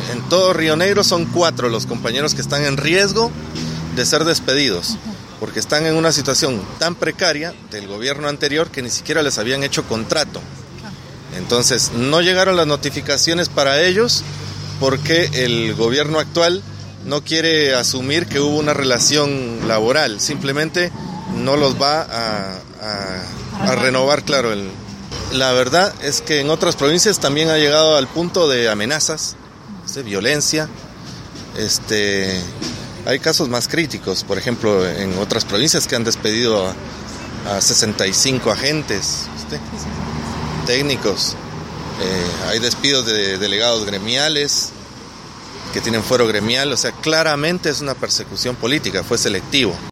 En todo Río Negro son 4 los compañeros que están en riesgo de ser despedidos, porque están en una situación tan precaria del gobierno anterior que ni siquiera les habían hecho contrato. Entonces no llegaron las notificaciones para ellos porque el gobierno actual no quiere asumir que hubo una relación laboral, simplemente no los va a renovar, claro. La verdad es que en otras provincias también ha llegado al punto de amenazas, de violencia. Hay casos más críticos, por ejemplo, en otras provincias que han despedido a 65 agentes, técnicos. Hay despidos de delegados gremiales que tienen fuero gremial, o sea, claramente es una persecución política, fue selectivo.